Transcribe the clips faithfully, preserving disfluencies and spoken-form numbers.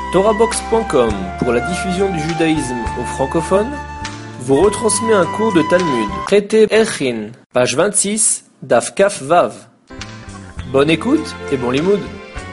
Torahbox point com, pour la diffusion du judaïsme aux francophones, vous retransmet un cours de Talmud, traité Erchin, page vingt-six, Daf Kaf Vav. Bonne écoute et bon limoud.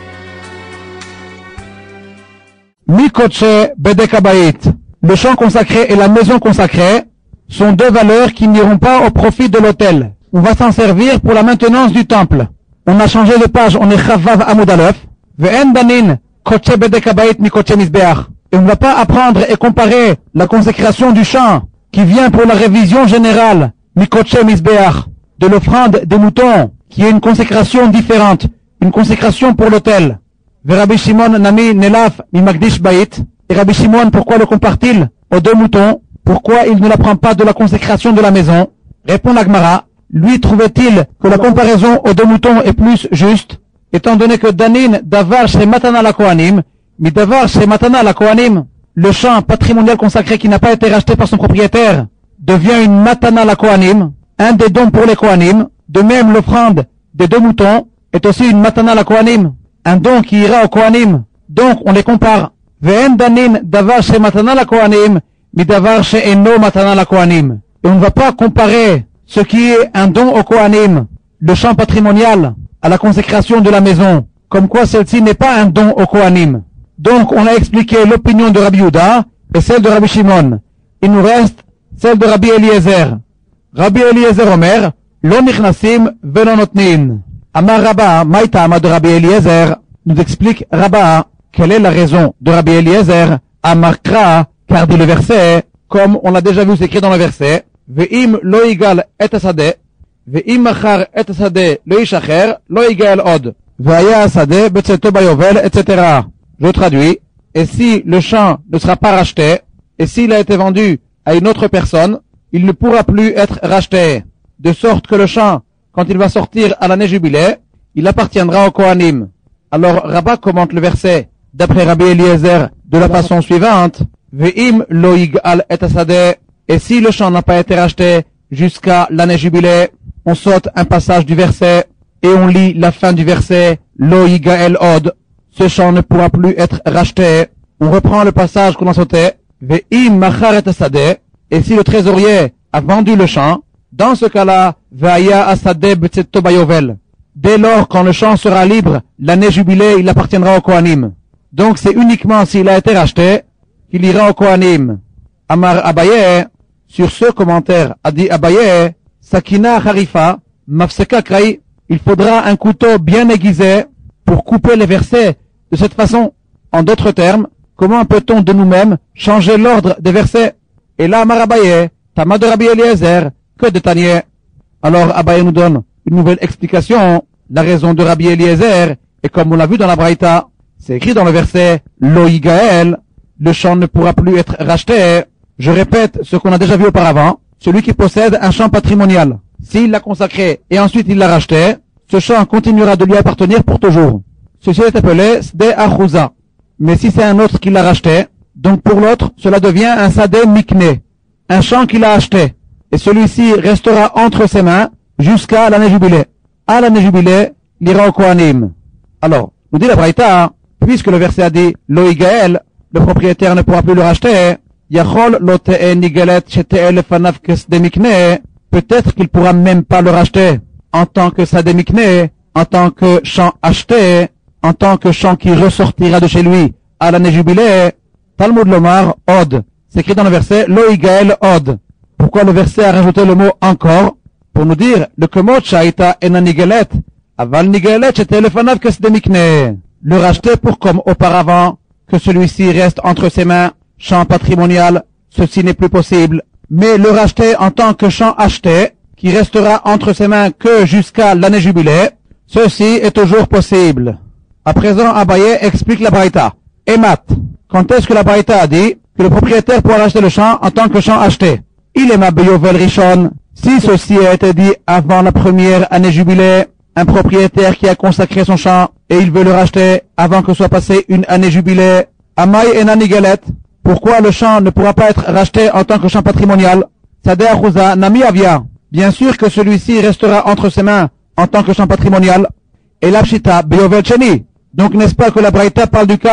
Mikotche Bedek Habayit, le champ consacré et la maison consacrée sont deux valeurs qui n'iront pas au profit de l'autel. On va s'en servir pour la maintenance du temple. On a changé de page, on est Chavav Amud Aleph. Ve'en danin Kotche Bedek Habayit Mikotche Mizbeach. Et on ne va pas apprendre et comparer la consécration du champ qui vient pour la révision générale Mikotche Mizbeach de l'offrande des moutons, qui est une consécration différente, une consécration pour l'autel. Rabbi Shimon Nami Nelaf Mimagdish Bayit. Et Rabbi Shimon, pourquoi le compare-t-il aux deux moutons? Pourquoi il ne l'apprend pas de la consécration de la maison? Répond la Gemara. Lui trouvait-il que la comparaison aux deux moutons est plus juste, étant donné que Danin Davar chez Matana la Kohanim, mais Davar chez Matana la Kohanim, le champ patrimonial consacré qui n'a pas été racheté par son propriétaire, devient une Matana la Kohanim, un des dons pour les Kohanim. De même, l'offrande des deux moutons est aussi une Matana la Kohanim, un don qui ira aux Kohanim. Donc, on les compare. Ve'en danin davar chez Matana la Kohanim, mi davar chez Eno Matana la Kohanim. Et on ne va pas comparer ce qui est un don aux Kohanim, le champ patrimonial, à la consécration de la maison, comme quoi celle-ci n'est pas un don aux Kohanim. Donc, on a expliqué l'opinion de Rabbi Yehuda et celle de Rabbi Shimon. Il nous reste celle de Rabbi Eliezer. Rabbi Eliezer Omer, lo nichnasim velo notnin. Amar Rabba, maïtama de Rabbi Eliezer, nous explique Rabba quelle est la raison de Rabbi Eliezer. Amar Kra, car dit le verset, comme on l'a déjà vu, c'est écrit dans le verset, ve'im lo igal et asade, ve'im machar et asade lo ishacher, lo igal od, ve'aya asade betzeto bayovel, et cetera. Je traduis, et si le champ ne sera pas racheté, et s'il a été vendu à une autre personne, il ne pourra plus être racheté. De sorte que le champ, quand il va sortir à l'année jubilé, il appartiendra au Kohanim. Alors Rabba commente le verset d'après Rabbi Eliezer de la façon suivante, ve'im lo yigal et asade, et si le champ n'a pas été racheté jusqu'à l'année jubilé, on saute un passage du verset et on lit la fin du verset, lo yigal od, ce champ ne pourra plus être racheté. On reprend le passage qu'on a sauté, ve'im machar et asade, et si le trésorier a vendu le champ, dans ce cas-là, ve'aya asade betzeto bayovel. Dès lors, quand le champ sera libre, l'année jubilée, il appartiendra au Kohanim. Donc c'est uniquement s'il a été racheté qu'il ira au Kohanim. Amar Abaye, sur ce commentaire, a dit Abaye, Sakina Harifa, Mafseka Krai, il faudra un couteau bien aiguisé pour couper les versets de cette façon. En d'autres termes, comment peut-on de nous-mêmes changer l'ordre des versets? Et là, Amar Abaye, Tama de Rabbi Eliezer, que de Tanier. Alors Abaye nous donne une nouvelle explication, la raison de Rabbi Eliezer, et comme on l'a vu dans la Braïta, c'est écrit dans le verset, Lo yigael, le champ ne pourra plus être racheté. Je répète ce qu'on a déjà vu auparavant, celui qui possède un champ patrimonial, s'il l'a consacré et ensuite il l'a racheté, ce champ continuera de lui appartenir pour toujours. Ceci est appelé Sde Achouza. Mais si c'est un autre qui l'a racheté, donc pour l'autre, cela devient un Sade Mikne, un champ qu'il a acheté. Et celui-ci restera entre ses mains jusqu'à l'année jubilée. À l'année jubilée, il ira au Kohanim. Alors, nous dit la Braïta, puisque le verset a dit Lo yigael, le propriétaire ne pourra plus le racheter, Yachol lo te'e nigelet shete'e lefanav kesde mikne, peut-être qu'il pourra même pas le racheter en tant que sade mikne, en tant que champ acheté, en tant que champ qui ressortira de chez lui à l'année jubilée. Talmud Lomar od, c'est écrit dans le verset Lo yigael od. Pourquoi le verset a rajouté le mot encore? Pour nous dire, le kemot shaita ena nigelet, aval nigelet shete'e lefanav kesde mikne. Le racheter pour comme auparavant, que celui-ci reste entre ses mains, champ patrimonial, ceci n'est plus possible. Mais le racheter en tant que champ acheté, qui restera entre ses mains que jusqu'à l'année jubilée, ceci est toujours possible. À présent, Abaye explique la Braïta. Emat, quand est-ce que la Braïta a dit que le propriétaire pourra racheter le champ en tant que champ acheté? Il est ma beyovel rishon. Si ceci a été dit avant la première année jubilée, un propriétaire qui a consacré son champ et il veut le racheter avant que soit passée une année jubilée, Amay ena nigelet, pourquoi le champ ne pourra pas être racheté en tant que champ patrimonial? Sade Achouza Nami Avia. Bien sûr que celui-ci restera entre ses mains en tant que champ patrimonial. Et la pshita beyovel cheni. Donc n'est-ce pas que la Braïta parle du cas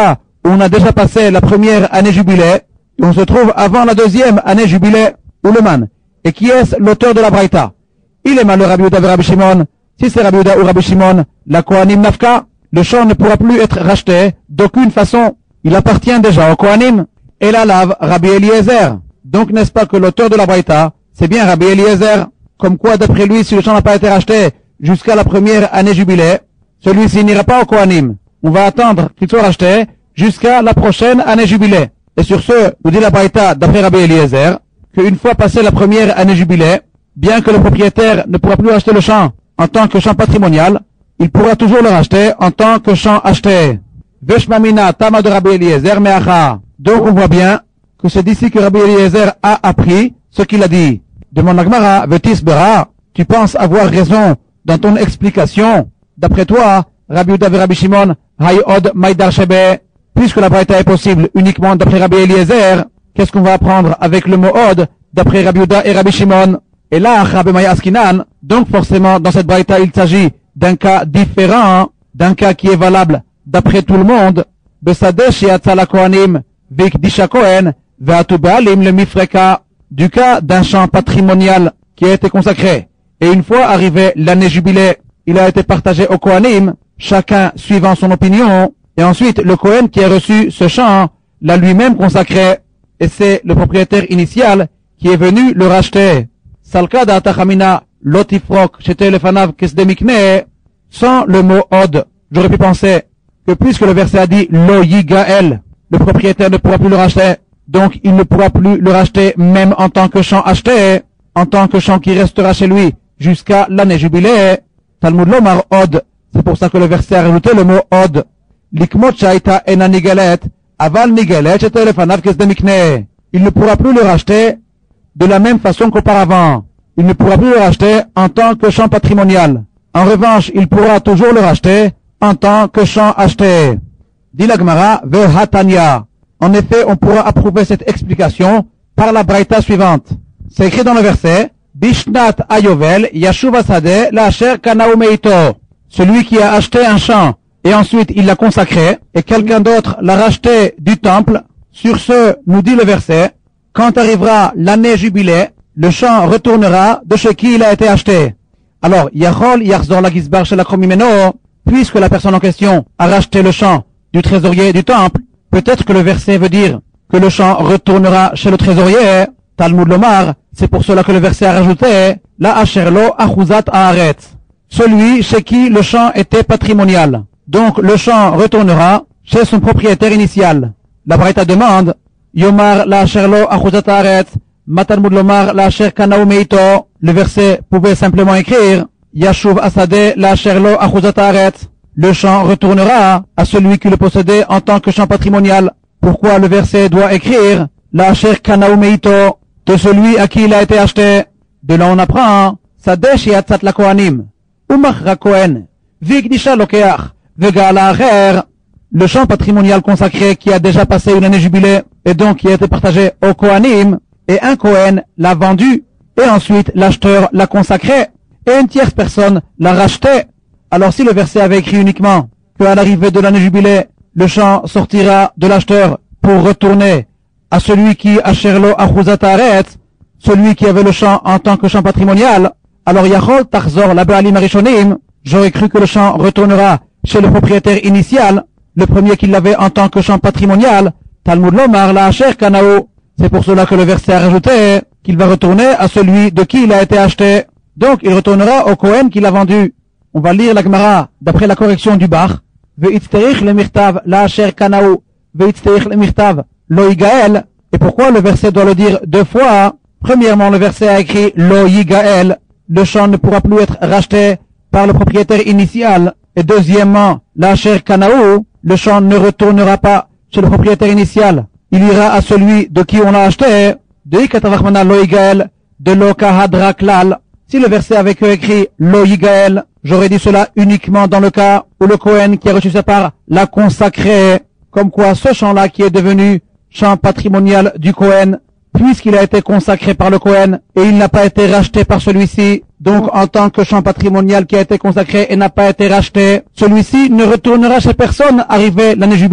où on a déjà passé la première année jubilé, et on se trouve avant la deuxième année jubilé, ou le man. Et qui est l'auteur de la Braïta? Il est malheureux Rabbi Yehuda et Rabbi Shimon. Si c'est Rabbi Yehuda ou Rabbi Shimon, la Kohanim Nafka, le champ ne pourra plus être racheté d'aucune façon. Il appartient déjà au Kohanim. Et la lave Rabbi Eliezer. Donc n'est-ce pas que l'auteur de la Braïta, c'est bien Rabbi Eliezer? Comme quoi, d'après lui, si le champ n'a pas été racheté jusqu'à la première année jubilé, celui-ci n'ira pas au Kohanim. On va attendre qu'il soit racheté jusqu'à la prochaine année jubilé. Et sur ce, nous dit la Braïta, d'après Rabbi Eliezer, qu'une fois passé la première année jubilé, bien que le propriétaire ne pourra plus acheter le champ en tant que champ patrimonial, il pourra toujours le racheter en tant que champ acheté. Veshmamina Tama de Rabbi Eliezer Meacha. Donc on voit bien que c'est d'ici que Rabbi Eliezer a appris ce qu'il a dit. Demande la Gemara, Vetis Bera, tu penses avoir raison dans ton explication. D'après toi, Rabbi Yehuda et Rabbi Shimon, Hayod Maïdar Shebe, puisque la Braïta est possible uniquement d'après Rabbi Eliezer, qu'est-ce qu'on va apprendre avec le mot Od d'après Rabbi Yehuda et Rabbi Shimon? Et là, Rabbi Maya Askinan, donc forcément dans cette Braïta il s'agit d'un cas différent, d'un cas qui est valable d'après tout le monde. Besadesh Yatzala Kohanim, Vikdisha Kohen, Ve'atu Baalim le Mifreka, du cas d'un champ patrimonial qui a été consacré. Et une fois arrivé l'année jubilé, il a été partagé au Kohanim, chacun suivant son opinion, et ensuite le Kohen qui a reçu ce champ l'a lui-même consacré, et c'est le propriétaire initial qui est venu le racheter. Salkada Tachamina Lotifrok Shete Lefanav Kesdemikne, sans le mot Od, j'aurais pu penser que puisque le verset a dit Lo Yigael, le propriétaire ne pourra plus le racheter, donc il ne pourra plus le racheter même en tant que champ acheté, en tant que champ qui restera chez lui jusqu'à l'année jubilé. Talmud Lomar Od, c'est pour ça que le verset a rajouté le mot Od. Likmot Shaita Ena Nigalet, Aval Nigalet Shete Lefanav Kesdemikne. Il ne pourra plus le racheter de la même façon qu'auparavant. Il ne pourra plus le racheter en tant que champ patrimonial. En revanche, il pourra toujours le racheter en tant que champ acheté. Dit la Gemara, Vehatanya. En effet, on pourra approuver cette explication par la Braïta suivante. C'est écrit dans le verset, Bishnat Ayovel Yashuv Asade Lacher Kanau Meito. Celui qui a acheté un champ et ensuite il l'a consacré et quelqu'un d'autre l'a racheté du temple. Sur ce, nous dit le verset, quand arrivera l'année jubilé, le champ retournera de chez qui il a été acheté. Alors, Yachol Yachzor la Gizbar chez la Kromimeno, puisque la personne en question a racheté le champ du trésorier du temple, peut-être que le verset veut dire que le champ retournera chez le trésorier. Talmud Lomar, c'est pour cela que le verset a rajouté la Asherlo Achuzat Haaret, celui chez qui le champ était patrimonial. Donc le champ retournera chez son propriétaire initial. La Braïta demande Yomar la Asherlo Achuzat Haaret, Matalmud Lomar la Asher Kanau Meito. Le verset pouvait simplement écrire Yashuv Asade la Asherlo Achuzat Haaret. Le champ retournera à celui qui le possédait en tant que champ patrimonial. Pourquoi le verset doit écrire la Asher Kanau Meito, de celui à qui il a été acheté? De là on apprend Sadesh Yatzat la Kohanim, Umachra Kohen, Vigdisha Lokeach, Vegala Acher. Le champ patrimonial consacré qui a déjà passé une année jubilée et donc qui a été partagé au Kohanim, et un Kohen l'a vendu, et ensuite l'acheteur l'a consacré, et une tierce personne l'a racheté. Alors si le verset avait écrit uniquement qu'à l'arrivée de l'année jubilé, le champ sortira de l'acheteur pour retourner à celui qui Asherlo Achuzat Haaret, celui qui avait le champ en tant que champ patrimonial, alors Yachol Tachzor la Baalim Arishonim, j'aurais cru que le champ retournera chez le propriétaire initial, le premier qui l'avait en tant que champ patrimonial, Talmud Lomar la Asher Kanao. C'est pour cela que le verset a rajouté qu'il va retourner à celui de qui il a été acheté. Donc il retournera au Kohen qui l'a vendu. On va lire la Gemara d'après la correction du Bach. Ve'itzterich le mirtav la Asher Kanao, ve'itzterich le mirtav lo Yigael. Et pourquoi le verset doit le dire deux fois? Premièrement, le verset a écrit lo Yigael. Le champ ne pourra plus être racheté par le propriétaire initial. Et deuxièmement, la Asher Kanao, le champ ne retournera pas chez le propriétaire initial. Il ira à celui de qui on l'a acheté. De Ikatavachmana lo Yigael, de lo Kahadra Klal. Si le verset avait écrit lo Yigael, j'aurais dit cela uniquement dans le cas où le Kohen qui a reçu sa part l'a consacré. Comme quoi ce champ-là qui est devenu champ patrimonial du Kohen, puisqu'il a été consacré par le Kohen et il n'a pas été racheté par celui-ci, donc en tant que champ patrimonial qui a été consacré et n'a pas été racheté, celui-ci ne retournera chez personne arrivé l'année jubilée.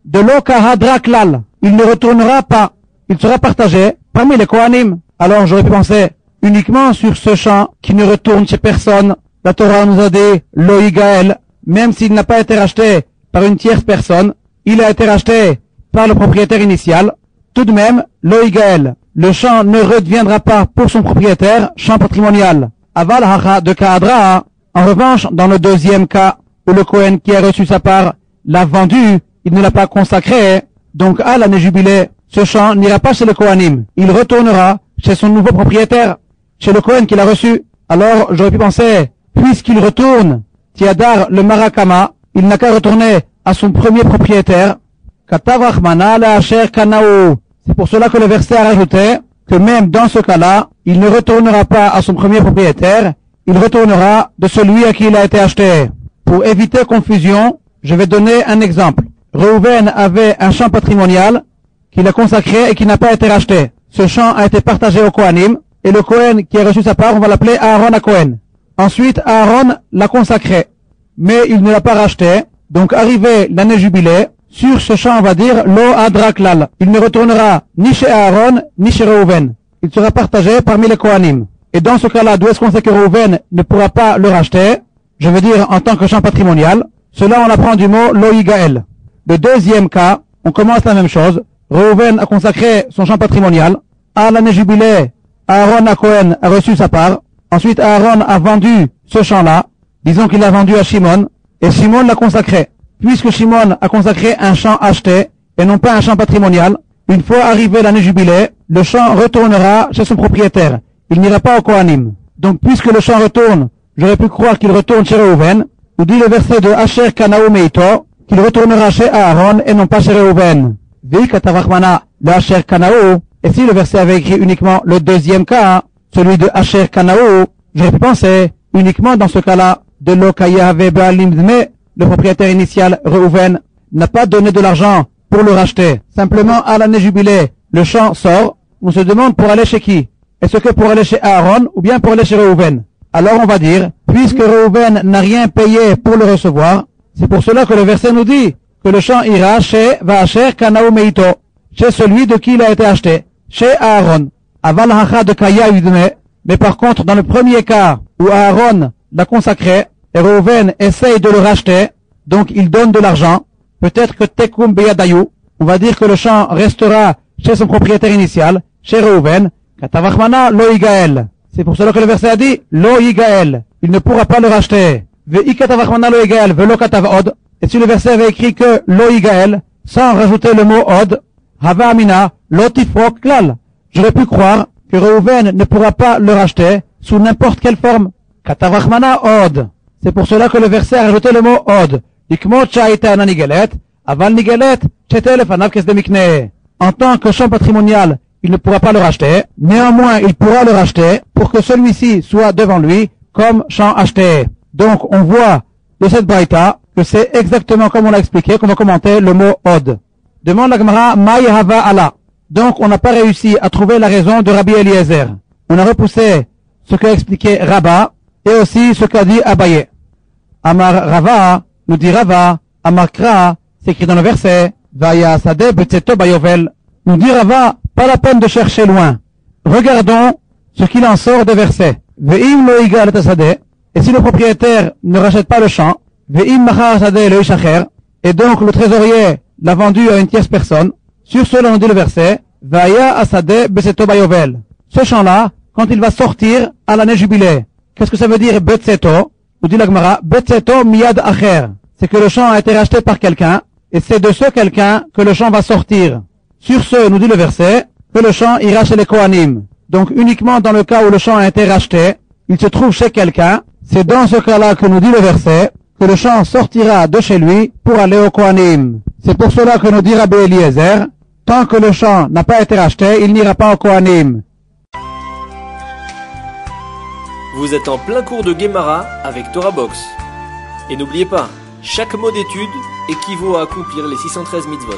de l'Okahadra Klal. Il ne retournera pas. Il sera partagé parmi les Kohanim. Alors j'aurais pu penser uniquement sur ce champ qui ne retourne chez personne. La Torah nous a dit Lo Yigael, même s'il n'a pas été racheté par une tierce personne, il a été racheté par le propriétaire initial. Tout de même, Lo Yigael, le champ ne redeviendra pas pour son propriétaire champ patrimonial. Aval hacha de Kahadra. En revanche, dans le deuxième cas, où le Kohen qui a reçu sa part l'a vendu, il ne l'a pas consacré, donc à l'année jubilée, ce champ n'ira pas chez le Kohanim. Il retournera chez son nouveau propriétaire, chez le Kohen qui l'a reçu. Alors, j'aurais pu penser, puisqu'il retourne, Tiadar le Marakama, il n'a qu'à retourner à son premier propriétaire. Katav Rachmana le Asher Kanao. C'est pour cela que le verset a rajouté que même dans ce cas-là, il ne retournera pas à son premier propriétaire, il retournera de celui à qui il a été acheté. Pour éviter confusion, je vais donner un exemple. Reuven avait un champ patrimonial qu'il a consacré et qui n'a pas été racheté. Ce champ a été partagé au Kohanim, et le Kohen qui a reçu sa part, on va l'appeler Aaron à Kohen. Ensuite, Aaron l'a consacré, mais il ne l'a pas racheté. Donc, arrivé l'année jubilée, sur ce champ, on va dire Lo Hadra Klal. Il ne retournera ni chez Aaron, ni chez Reuven. Il sera partagé parmi les Kohanim. Et dans ce cas-là, d'où est-ce qu'on sait que Reuven ne pourra pas le racheter? Je veux dire, en tant que champ patrimonial. Cela, on apprend du mot Lo Yigael. Le deuxième cas, on commence la même chose. Reuven a consacré son champ patrimonial. À l'année jubilée, Aaron à Cohen a reçu sa part. Ensuite, Aaron a vendu ce champ-là. Disons qu'il l'a vendu à Shimon. Et Shimon l'a consacré. Puisque Shimon a consacré un champ acheté et non pas un champ patrimonial, une fois arrivé l'année jubilée, le champ retournera chez son propriétaire. Il n'ira pas au Kohanim. Donc, puisque le champ retourne, j'aurais pu croire qu'il retourne chez Reuven. Nous dit le verset de Asher Kanao Meito, qu'il retournera chez Aaron et non pas chez Reuven. Vi Katavachmana, le Asher Kanao. Et si le verset avait écrit uniquement le deuxième cas, celui de Asher Kanao, j'aurais pu penser uniquement dans ce cas-là de l'Okayave Baalim Dme, le propriétaire initial Reuven n'a pas donné de l'argent pour le racheter. Simplement, à l'année jubilée, le champ sort. On se demande pour aller chez qui? Est-ce que pour aller chez Aaron ou bien pour aller chez Reuven? Alors on va dire, puisque Reuven n'a rien payé pour le recevoir, c'est pour cela que le verset nous dit que le champ ira chez Vaasher Kanao Meito, chez celui de qui il a été acheté, chez Aaron. Aval hacha de Kaya Udme. Mais par contre, dans le premier cas où Aaron l'a consacré et Reuven essaye de le racheter, donc il donne de l'argent, peut-être que Tekum Beyadayu, on va dire que le champ restera chez son propriétaire initial, chez Reuven, Katavachmana Lo Yigael. C'est pour cela que le verset a dit Lo Yigael. Il ne pourra pas le racheter. Ve'i Katavachmana Lo Yigael velo Katav Od. Et si le verset avait écrit que Lo Yigael, sans rajouter le mot Od, Hava Amina Lo Tifrok Klal. J'aurais pu croire que Reuven ne pourra pas le racheter sous n'importe quelle forme. Katavachmana Od. C'est pour cela que le verset a rajouté le mot Od. Ikmot Shaitana Nigelet, Aval Nigelet, Chetel Fanav Kesdemikne. En tant que champ patrimonial, il ne pourra pas le racheter. Néanmoins, il pourra le racheter pour que celui-ci soit devant lui comme champ acheté. Donc, on voit de cette braïta que c'est exactement comme on l'a expliqué qu'on va commenter le mot Od. Demande la Gemara, Maï Hava Allah. Donc, on n'a pas réussi à trouver la raison de Rabbi Eliezer. On a repoussé ce qu'a expliqué Rabba et aussi ce qu'a dit Abaye. Amar Rava, nous dit Rava, Amar Kra, c'est écrit dans le verset, Vaya Sade Betzeto Bayovel. Nous dit Rava, pas la peine de chercher loin. Regardons ce qu'il en sort des versets. Ve'im lo yigal et sade. Et si le propriétaire ne rachète pas le champ, ve'im machar sade le ishacher. Et donc le trésorier l'a vendu à une tierce personne. Sur cela, nous dit le verset, Vaya asade betzeto bayovel. Ce champ-là, quand il va sortir à l'année jubilée. Qu'est-ce que ça veut dire betzeto? Nous dit la Gemara, betzeto miyad acher. C'est que le champ a été racheté par quelqu'un, et c'est de ce quelqu'un que le champ va sortir. Sur ce, nous dit le verset, que le champ ira chez les Kohanim. Donc uniquement dans le cas où le champ a été racheté, il se trouve chez quelqu'un, c'est dans ce cas-là que nous dit le verset, que le champ sortira de chez lui pour aller au Kohanim. C'est pour cela que nous dit Rabbi Eliezer, tant que le champ n'a pas été racheté, il n'ira pas au Kohanim. Vous êtes en plein cours de Gemara avec Torah Box. Et n'oubliez pas, chaque mot d'étude équivaut à accomplir les six cent treize mitzvot.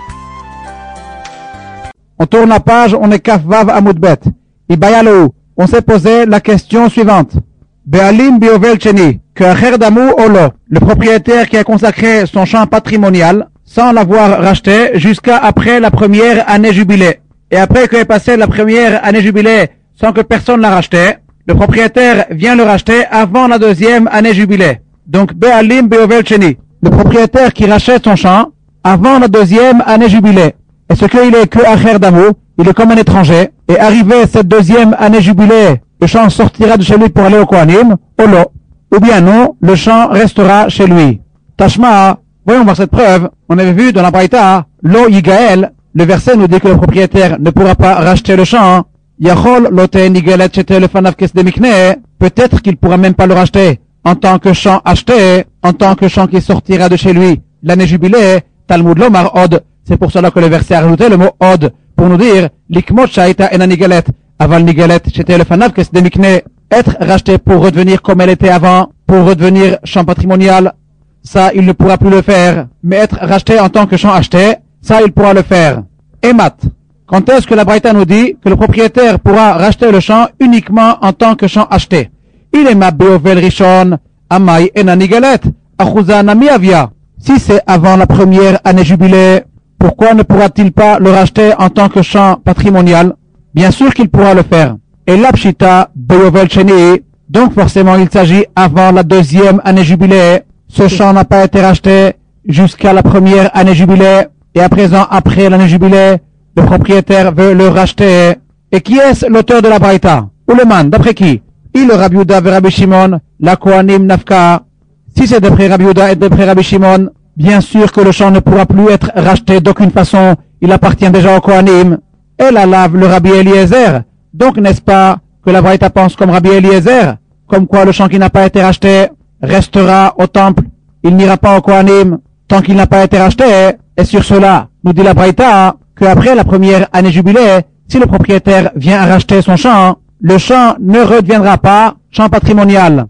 On tourne la page, on est Kafvav Amoudbet. Ibayalou, on s'est posé la question suivante. Be'alim biovel cheni, que Acher Damou Olo, le propriétaire qui a consacré son champ patrimonial, sans l'avoir racheté jusqu'à après la première année jubilée. Et après qu'est passée la première année jubilée sans que personne l'a racheté, le propriétaire vient le racheter avant la deuxième année jubilée. Donc, Be'alim Be'ovel Sheni. Le propriétaire qui rachète son champ avant la deuxième année jubilée. Est-ce qu'il est que Acher Damou, il est comme un étranger, et arrivé cette deuxième année jubilée, le champ sortira de chez lui pour aller au Kohanim, ou non. Ou bien non, le champ restera chez lui. Tashma, voyons voir cette preuve. On avait vu dans la Braïta, Lo Yigael, le verset nous dit que le propriétaire ne pourra pas racheter le champ. Yachol Lote Nigelet Chete Lefanav Kesdemikne, peut-être qu'il pourra même pas le racheter en tant que champ acheté, en tant que champ qui sortira de chez lui l'année jubilée, Talmud Lomar Od. C'est pour cela que le verset a rajouté le mot Od, pour nous dire, Likmot Shaita Ena Nigelet, Aval Nigelet Chete Lefanav Kesdemikne, être racheté pour redevenir comme elle était avant, pour redevenir champ patrimonial, ça il ne pourra plus le faire. Mais être racheté en tant que champ acheté, ça il pourra le faire. Et mat, quand est-ce que la Braïta nous dit que le propriétaire pourra racheter le champ uniquement en tant que champ acheté? Il est ma beovel rishon, amai ena nigelet, achuza nami avia. Si c'est avant la première année jubilée, pourquoi ne pourra-t-il pas le racheter en tant que champ patrimonial? Bien sûr qu'il pourra le faire. Et l'apshita beovel sheni, donc forcément il s'agit avant la deuxième année jubilée. Ce champ n'a pas été racheté jusqu'à la première année jubilée, et à présent, après l'année jubilée, le propriétaire veut le racheter. Et qui est l'auteur de la Braïta? Ou le man, d'après qui? Il le Rabbi Yehuda et Rabbi Shimon, la Kohanim Nafka. Si c'est d'après Rabbi Yehuda et d'après Rabbi Shimon, bien sûr que le champ ne pourra plus être racheté d'aucune façon, il appartient déjà au Kohanim. Et la lave le Rabbi Eliezer. Donc n'est-ce pas que la Braïta pense comme Rabbi Eliezer, comme quoi le champ qui n'a pas été racheté restera au temple, il n'ira pas au Kohanim tant qu'il n'a pas été racheté. Et sur cela, nous dit la Braïta, qu'après la première année jubilée, si le propriétaire vient à racheter son champ, le champ ne redeviendra pas champ patrimonial.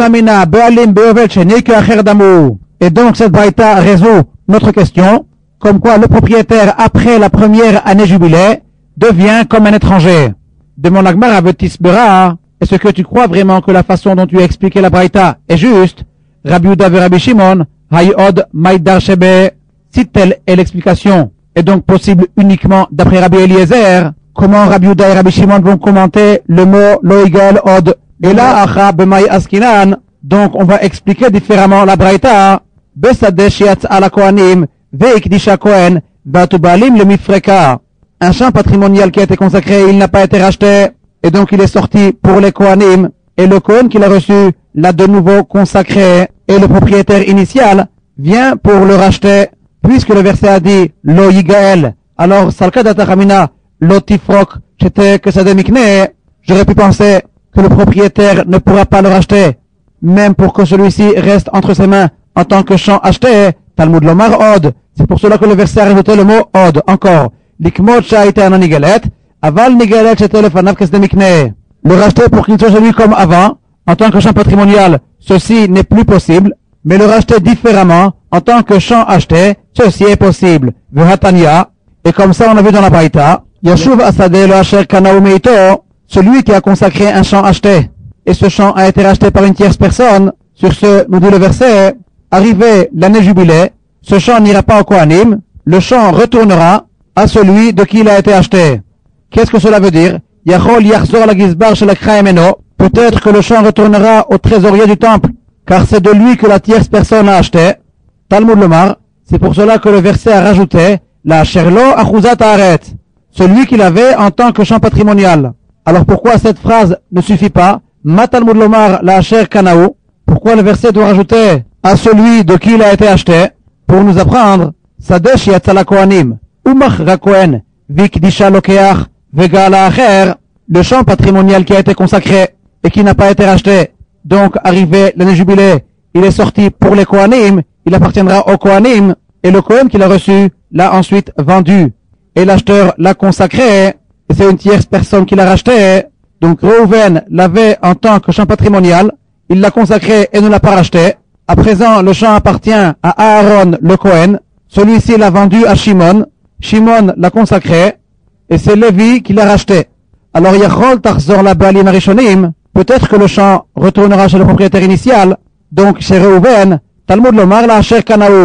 Et donc cette Braïta résout notre question, comme quoi le propriétaire après la première année jubilée devient comme un étranger. Demande la Gemara à Tisbera, est-ce que tu crois vraiment que la façon dont tu as expliqué la Braïta est juste? Rabbi Yehuda et Rabbi Shimon, Hayod Maïdar Shebe, si telle est l'explication, est donc possible uniquement d'après Rabbi Eliezer, comment Rabbi Yehuda et Rabbi Shimon vont commenter le mot Loigal Od? Et là, Acha B'mai Askinan, donc on va expliquer différemment la Braïta, Besadesh Yatz ala Kohanim, Veikdisha Kohen, Batubalim le Mifreka. Un champ patrimonial qui a été consacré, il n'a pas été racheté, et donc il est sorti pour les Kohanim, et le Kohen qu'il a reçu l'a de nouveau consacré, et le propriétaire initial vient pour le racheter, puisque le verset a dit Lo Yigael, alors Salkadata Ramina, Lo Tifrok, j'étais que ça démikne, j'aurais pu penser que le propriétaire ne pourra pas le racheter, même pour que celui-ci reste entre ses mains en tant que champ acheté, Talmud Lomar Od, c'est pour cela que le verset a rajouté le mot Od, encore, Likmot Shaita Ana Nigelet, Aval Nigelet Shetel Lefanav Kesdemikne. Le racheter pour qu'il soit celui comme avant, en tant que champ patrimonial, ceci n'est plus possible, mais le racheter différemment, en tant que champ acheté, ceci est possible. V'hatania, et comme ça on a vu dans la Braïta, Yashuv Asade lo Asher Kanau Meito, celui qui a consacré un champ acheté, et ce champ a été racheté par une tierce personne. Sur ce, nous dit le verset, arrivé l'année jubilée, ce champ n'ira pas au Kohanim, le champ retournera à celui de qui il a été acheté. Qu'est-ce que cela veut dire? Yachol Yachzor la Gizbar shel Kraemeno, peut-être que le champ retournera au trésorier du temple, car c'est de lui que la tierce personne a acheté. Talmud Lomar, c'est pour cela que le verset a rajouté la Sherlo Achuzat Haaret, celui qu'il avait en tant que champ patrimonial. Alors pourquoi cette phrase ne suffit pas? Ma Talmud Lomar la Asher Kanao, pourquoi le verset doit rajouter à celui de qui il a été acheté? Pour nous apprendre Sadesh Yatzala Kohanim, Umach Rakohen, Vikdisha Lokeach, Vegala Acher, le champ patrimonial qui a été consacré et qui n'a pas été racheté. Donc, arrivé l'année jubilée, il est sorti pour les Kohanim, il appartiendra au Kohanim, et le Kohen qu'il a reçu l'a ensuite vendu. Et l'acheteur l'a consacré, et c'est une tierce personne qui l'a racheté. Donc, Reuven l'avait en tant que champ patrimonial, il l'a consacré et ne l'a pas racheté. À présent, le champ appartient à Aaron le Kohen, celui-ci l'a vendu à Shimon, Shimon l'a consacré, et c'est Lévi qui l'a racheté. Alors, Yachol Tarzor la Baalim Arishonim, peut-être que le champ retournera chez le propriétaire initial, donc chez Reuven, Talmud Lomar la Asher Kanao,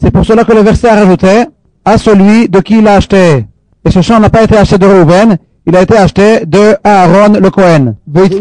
C'est pour cela que le verset a rajouté à celui de qui il a acheté. Et ce champ n'a pas été acheté de Reuven, il a été acheté de Aaron le Kohen.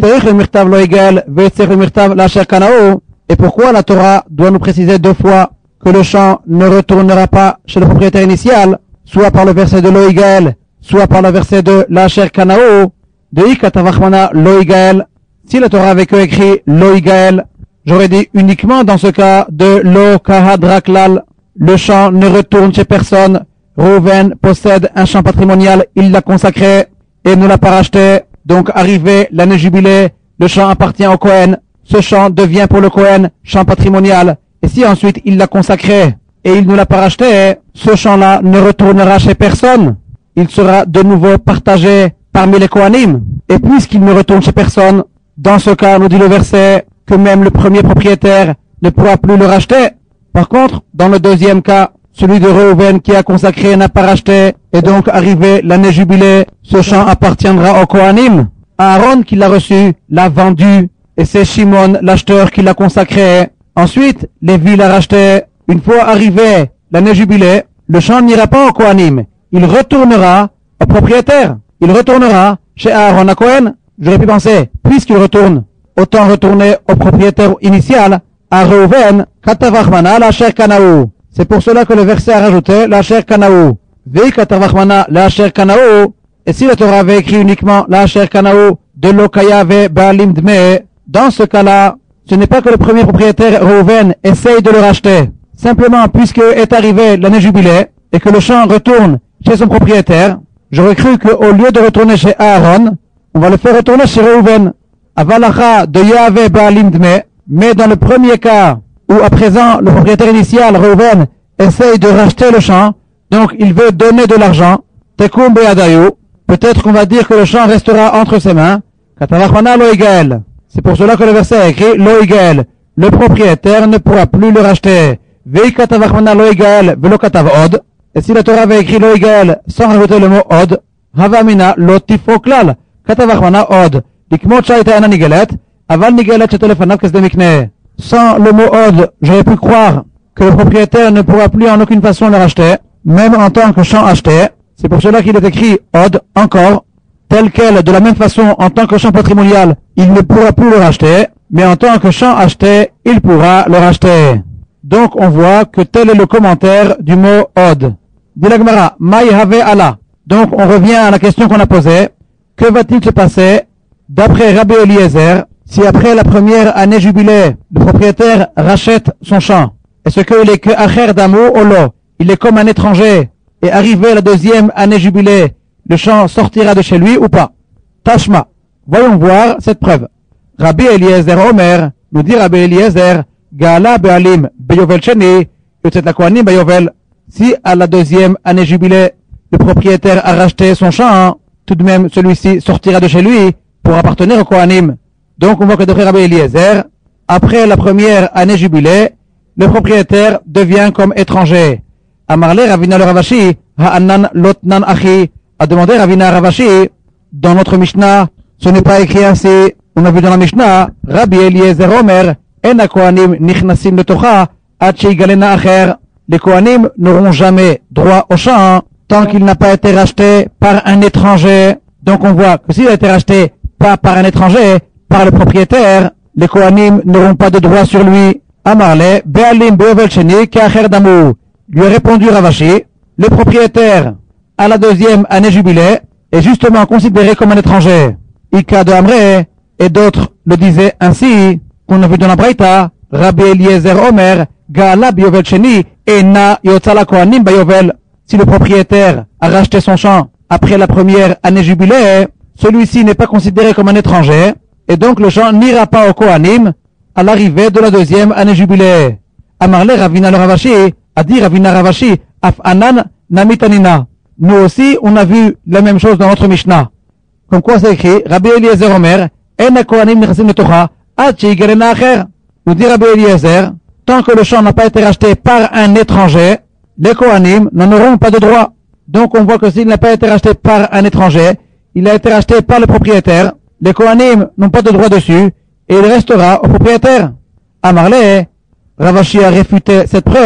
Et pourquoi la Torah doit nous préciser deux fois que le champ ne retournera pas chez le propriétaire initial, soit par le verset de Loïgaël, soit par le verset de l'Asher Kanao, de Ikatavachmana Loïgaël. Si la Torah avait que écrit Loïgaël, j'aurais dit uniquement dans ce cas de Lo Kahad Raklal, le champ ne retourne chez personne. Reuven possède un champ patrimonial, il l'a consacré et ne l'a pas racheté. Donc arrivé l'année jubilée, le champ appartient au Kohen. Ce champ devient pour le Kohen champ patrimonial. Et si ensuite il l'a consacré et il ne l'a pas racheté, ce champ-là ne retournera chez personne. Il sera de nouveau partagé parmi les Kohanim. Et puisqu'il ne retourne chez personne, dans ce cas, nous dit le verset, que même le premier propriétaire ne pourra plus le racheter. Par contre, dans le deuxième cas, celui de Reuven qui a consacré n'a pas racheté, et donc arrivé l'année jubilée, ce champ appartiendra au Kohanim. Aaron qui l'a reçu, l'a vendu, et c'est Shimon l'acheteur qui l'a consacré. Ensuite, Lévi l'a racheté. Une fois arrivé l'année jubilée, le champ n'ira pas au Kohanim. Il retournera au propriétaire. Il retournera chez Aaron à Kohen. J'aurais pu penser, puisqu'il retourne, autant retourner au propriétaire initial, à Reuven, Katavachmana, l'Asher Kanao. C'est pour cela que le verset a rajouté l'Asher Kanao. Vei Katavachmana, l'Asher Kanao. Et si la Torah avait écrit uniquement l'Asher Kanao de Lokaya ve Baalim Dme, dans ce cas-là, ce n'est pas que le premier propriétaire Reuven essaye de le racheter. Simplement, puisque est arrivé l'année jubilée et que le champ retourne chez son propriétaire, j'aurais cru qu'au lieu de retourner chez Aaron, on va le faire retourner chez Reuven. Avalacha de Yahvé Baalim Dme. Mais dans le premier cas, où à présent le propriétaire initial, Reuven, essaye de racheter le champ, donc il veut donner de l'argent, Tekum Be'adayu, peut-être qu'on va dire que le champ restera entre ses mains, Katavachmana Loïgaël. C'est pour cela que le verset a écrit Loïgaël. Le propriétaire ne pourra plus le racheter. Vei Katavachmana Loïgaël velo Katav Od. Et si la Torah avait écrit Loïgaël sans rajouter le mot Od, Havamina Lotifo Klal, Katavachmana Od. Likmot Shaita Ana Nigelet, Aval Nigelet Chetelefanav Kesdemikne. Sans le mot Od, j'aurais pu croire que le propriétaire ne pourra plus en aucune façon le racheter, même en tant que champ acheté. C'est pour cela qu'il est écrit Od, encore, tel quel, de la même façon, en tant que champ patrimonial, il ne pourra plus le racheter, mais en tant que champ acheté, il pourra le racheter. Donc on voit que tel est le commentaire du mot Od. Dit la Gemara, Maï Have Allah. Donc on revient à la question qu'on a posée. Que va-t-il se passer d'après Rabbi Eliezer, si après la première année jubilée, le propriétaire rachète son champ? Est-ce qu'il est que Acher Damo ou lo? Il est comme un étranger, et arrivé la deuxième année jubilée, le champ sortira de chez lui ou pas? Tashma. Voyons voir cette preuve. Rabbi Eliezer Omer, nous dit Rabbi Eliezer, Gala Be'alim Beyovel Sheni, Yotzet la Kohanim Beyovel. Si à la deuxième année jubilée, le propriétaire a racheté son champ, tout de même celui-ci sortira de chez lui pour appartenir au Kohanim. Donc on voit que d'après Rabbi Eliezer, après la première année jubilée, le propriétaire devient comme étranger. Amarle Ravina le Ravashi, Ha'anan Lotnan Achi, a demandé Ravina Ravashi, dans notre Mishnah, ce n'est pas écrit ainsi. On a vu dans la Mishnah, Rabbi Eliezer Omer, En Kohanim Nichnasim Letocha, Achi Galena Acher. Les Kohanim n'auront jamais droit au champ tant qu'il n'a pas été racheté par un étranger. Donc on voit que s'il a été racheté pas par un étranger, par le propriétaire, les Kohanim n'auront pas de droit sur lui. Amarle, Be'alim Be'ovel Sheni, Ka'acher Damou. Lui a répondu Ravashi, le propriétaire, à la deuxième année jubilée, est justement considéré comme un étranger. Ika de Amre, et d'autres le disaient ainsi, qu'on a vu dans la Braïta, Rabbi Eliezer Omer, Gala Be'ovel Sheni, Ena Yotzala Kohanim Be'ovel. Si le propriétaire a racheté son champ après la première année jubilée, celui-ci n'est pas considéré comme un étranger, et donc le champ n'ira pas au Kohanim à l'arrivée de la deuxième année jubilée. Amarle Ravina le Ravashi, a dit Ravina Ravashi, Af Anan Namitanina. Nous aussi, on a vu la même chose dans notre Mishnah. Comme quoi c'est écrit, Rabbi Eliezer Omer, En Kohanim Nichasim Letocha, Ad Sheyigalena Acher. Nous dit Rabbi Eliezer, tant que le champ n'a pas été racheté par un étranger, les Kohanim n'en auront pas de droit. Donc on voit que s'il n'a pas été racheté par un étranger, il a été racheté par le propriétaire, les Kohanim n'ont pas de droit dessus, et il restera au propriétaire. Amarle, Ravashi a réfuté cette preuve,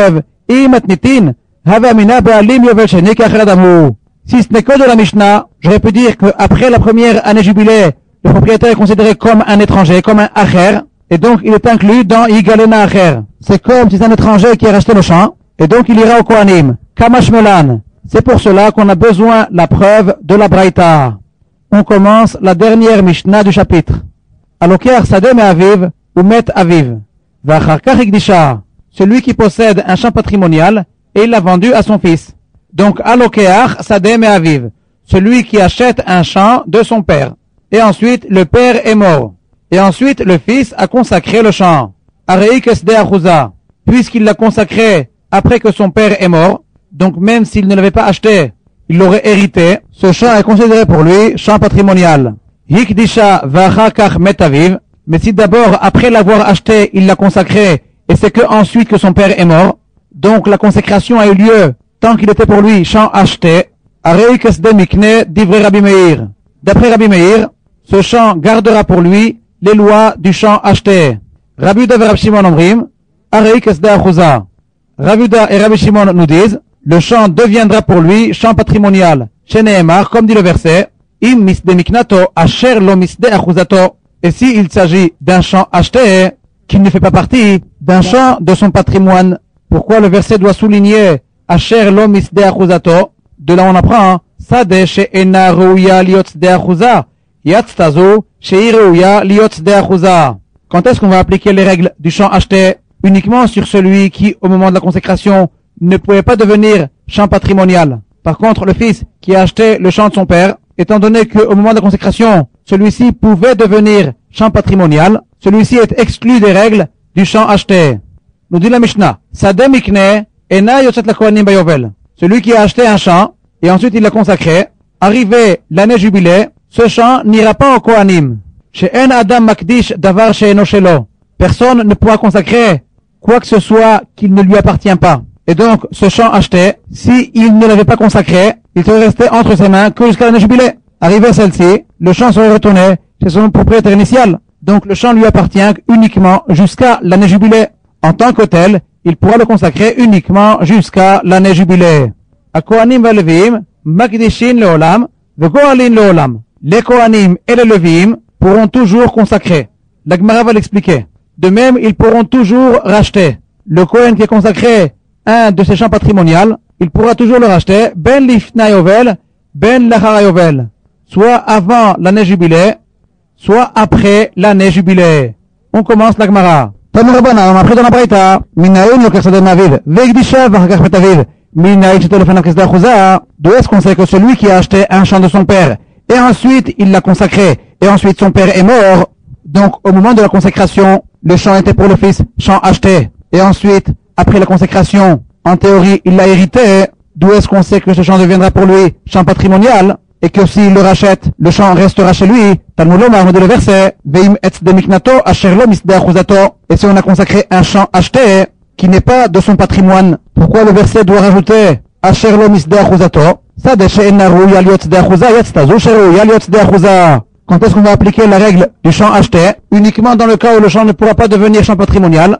Imatnitin, Havamina Baalim Yovel Sheni Kachradamu. Si ce n'est que de la Mishnah, j'aurais pu dire qu'après la première année jubilé, le propriétaire est considéré comme un étranger, comme un acher, et donc il est inclus dans Yigalena Acher. C'est comme si c'est un étranger qui a racheté le champ, et donc il ira au Kohanim. Kamashmelan. C'est pour cela qu'on a besoin la preuve de la Braïta. On commence la dernière Mishnah du chapitre. Alokeach Sadeh Me'aviv ou Met Aviv. V'acharkach Ikdisha. Celui qui possède un champ patrimonial et il l'a vendu à son fils. Donc Alokeach Sadeh Me'aviv. Celui qui achète un champ de son père. Et ensuite le père est mort. Et ensuite le fils a consacré le champ. Areik Esde Achouza. Puisqu'il l'a consacré après que son père est mort, donc même s'il ne l'avait pas acheté, il l'aurait hérité, ce champ est considéré pour lui champ patrimonial. Hikdisha v'achakach metaviv, mais si d'abord, après l'avoir acheté, il l'a consacré, et c'est que ensuite que son père est mort, donc la consécration a eu lieu tant qu'il était pour lui champ acheté, areik esde mikne divrei Rabbi Meir. D'après Rabbi Meir, ce champ gardera pour lui les lois du champ acheté. Rabbi Yehuda et Rabbi Shimon omrim, areik esde achouza. Rabbi Yehuda et Rabbi Shimon nous disent, le champ deviendra pour lui champ patrimonial. Chez Nehemar, comme dit le verset, Im misde miknato asher lo misde achouzato. Et si il s'agit d'un champ acheté, qui ne fait pas partie d'un champ de son patrimoine, pourquoi le verset doit souligner asher lo misde achouzato? De là on apprend, Sade she'ena rouya liot de achouza, yatztazo she'i rouya liot de achouza. Quand est-ce qu'on va appliquer les règles du champ acheté? Uniquement sur celui qui, au moment de la consécration, ne pouvait pas devenir champ patrimonial. Par contre, le fils qui a acheté le champ de son père, étant donné qu'au moment de la consécration, celui-ci pouvait devenir champ patrimonial, celui-ci est exclu des règles du champ acheté. Nous dit la Mishnah, Sadeh mikne ena yochet la kohanim bayovel. Celui qui a acheté un champ, et ensuite il l'a consacré, arrivé l'année jubilée, ce champ n'ira pas au kohanim. She'en adam makdish davar she'eno shelo. Personne ne pourra consacrer quoi que ce soit qu'il ne lui appartient pas. Et donc, ce champ acheté, si il ne l'avait pas consacré, il serait resté entre ses mains que jusqu'à l'année jubilée. Arrivé à celle-ci, le champ serait retourné chez son propriétaire initial. Donc, le champ lui appartient uniquement jusqu'à l'année jubilée. En tant que tel, il pourra le consacrer uniquement jusqu'à l'année jubilée. A Kohanim va Levim, Makdishin leolam, Vegoalin leolam. Les Kohanim et les Levim pourront toujours consacrer. La Gemara va l'expliquer. De même, ils pourront toujours racheter. Le Kohen qui est consacré un de ses champs patrimoniaux, il pourra toujours le racheter, ben lifna yovel, ben lachara yovel, soit avant l'année jubilée, soit après l'année jubilée. On commence la Gemara. Tanu Rabbanan, on a appris dans la Braïta, minaïn lokach sadeh me'aviv, ve'ikdisha v'achakach metaviv, minaïn she'to lefanav kesdeh achouza. D'où est-ce qu'on sait que celui qui a acheté un champ de son père, et ensuite il l'a consacré, et ensuite son père est mort, donc au moment de la consécration, le champ était pour le fils, champ acheté, et ensuite, après la consécration, en théorie, il l'a hérité. D'où est-ce qu'on sait que ce champ deviendra pour lui champ patrimonial et que s'il le rachète, le champ restera chez lui? Talmud Lomar, de le verset, Veim etz de miknato asher lo misde achouzato. Et si on a consacré un champ acheté qui n'est pas de son patrimoine, pourquoi le verset doit rajouter asher lo misde achouzato? Ça de she'ena rouya liot de achouza yatztazo she'rouya liot de achouza. Quand est-ce qu'on va appliquer la règle du champ acheté? Uniquement dans le cas où le champ ne pourra pas devenir champ patrimonial.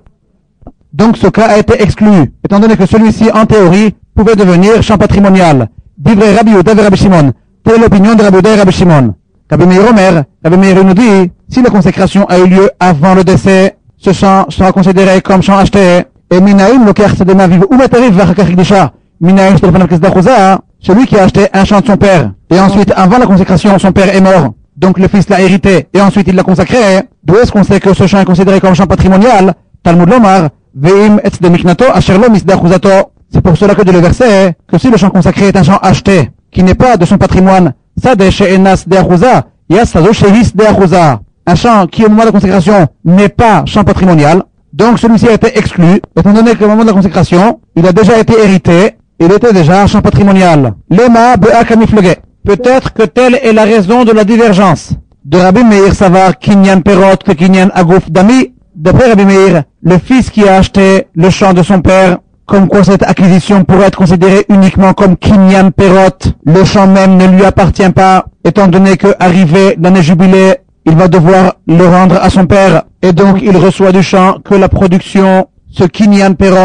Donc ce cas a été exclu, étant donné que celui-ci, en théorie, pouvait devenir champ patrimonial. Divrei Rabbi Yehuda et Rabbi Shimon. Telle est l'opinion de Rabbi Yehuda et Rabbi Shimon. Rabbi Meir Omer, Rabbi Meir nous dit, si la consécration a eu lieu avant le décès, ce champ sera considéré comme champ acheté. Et minaïm lokach sadeh me'aviv ou metaviv v'achakach ikdisha. Minaïm she'to lefanav kesdeh achouza. Celui qui a acheté un champ de son père, et ensuite, avant la consécration, son père est mort. Donc le fils l'a hérité, et ensuite il l'a consacré. D'où est-ce qu'on sait que ce champ est considéré comme champ patrimonial? Talmud Lomar, Veim etz de miknato asher lo misde achouzato. C'est pour cela que dit le verset, que si le champ consacré est un champ acheté, qui n'est pas de son patrimoine, Sadeh she'ena sdeh achouza, yatztazo she'i sdeh achouza. Un champ qui au moment de la consécration n'est pas champ patrimonial, donc celui-ci a été exclu, étant donné qu'au moment de la consécration, il a déjà été hérité, il était déjà un champ patrimonial. Lema be'a kamiflege. Peut-être que telle est la raison de la divergence. De Rabbi Meir savar kinyan perot que kinyan agouf dami. D'après Rabbi Meir, le fils qui a acheté le champ de son père, comme quoi cette acquisition pourrait être considérée uniquement comme kinyan perot, le champ même ne lui appartient pas, étant donné que, arrivé l'année jubilée, il va devoir le rendre à son père, et donc il reçoit du champ que la production, ce kinyan perot,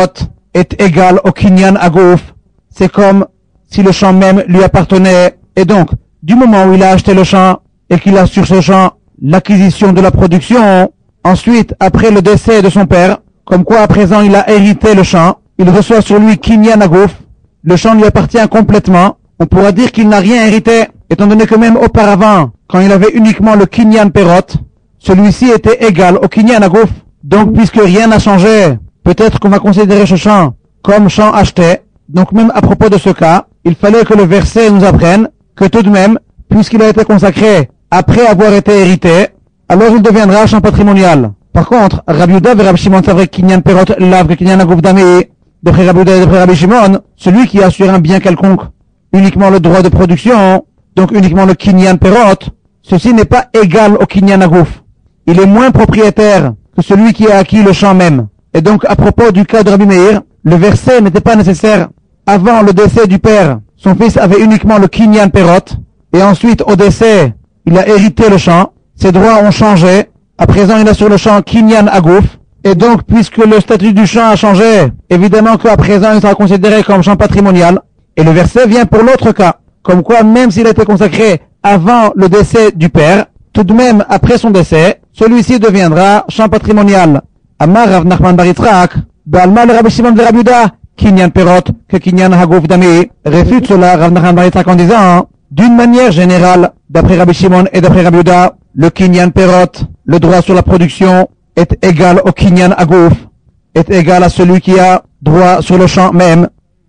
est égal au kinyan agouf. C'est comme si le champ même lui appartenait. Et donc, du moment où il a acheté le champ et qu'il a sur ce champ l'acquisition de la production, ensuite, après le décès de son père, comme quoi à présent il a hérité le champ, il reçoit sur lui kinyan agouf, le champ lui appartient complètement, on pourra dire qu'il n'a rien hérité, étant donné que même auparavant, quand il avait uniquement le kinyan perot, celui-ci était égal au kinyan agouf. Donc, puisque rien n'a changé, peut-être qu'on va considérer ce champ comme champ acheté. Donc, même à propos de ce cas, il fallait que le verset nous apprenne que tout de même, puisqu'il a été consacré après avoir été hérité, alors il deviendra champ patrimonial. Par contre, Rabbi Yehuda et Rabbi Shimon savent kinyan perot lav que kinyan agouf dami. D'après Rabbi Yehuda et d'après Rabbi Shimon, celui qui a sur un bien quelconque uniquement le droit de production, donc uniquement le kinyan perot, ceci n'est pas égal au kinyan agouf. Il est moins propriétaire que celui qui a acquis le champ même. Et donc, à propos du cas de Rabbi Meir, le verset n'était pas nécessaire. Avant le décès du père, son fils avait uniquement le kinyan perot, et ensuite, au décès, il a hérité le champ. Ses droits ont changé. À présent, il a sur le champ kinyan agouf. Et donc, puisque le statut du champ a changé, évidemment qu'à présent, il sera considéré comme champ patrimonial. Et le verset vient pour l'autre cas. Comme quoi, même s'il a été consacré avant le décès du père, tout de même, après son décès, celui-ci deviendra champ patrimonial. Amar Rav Nachman bar Yitzchak, Ba'alma le Rabbi Shimon de Rabbi Yehuda, kinyan perot, que kinyan hagouf dami. Réfute cela Rav Nachman bar Yitzchak en disant, d'une manière générale, d'après Rabbi Shimon et d'après Rabbi Yehuda, le kinyan perot, le droit sur la production, est égal au kinyan hagouf, est égal à celui qui a droit sur le champ même.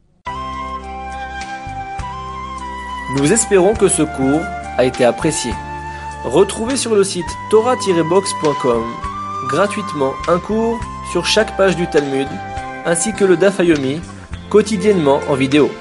Nous espérons que ce cours a été apprécié. Retrouvez sur le site torah tiret box point com gratuitement un cours sur chaque page du Talmud, ainsi que le Daf Yomi, quotidiennement en vidéo.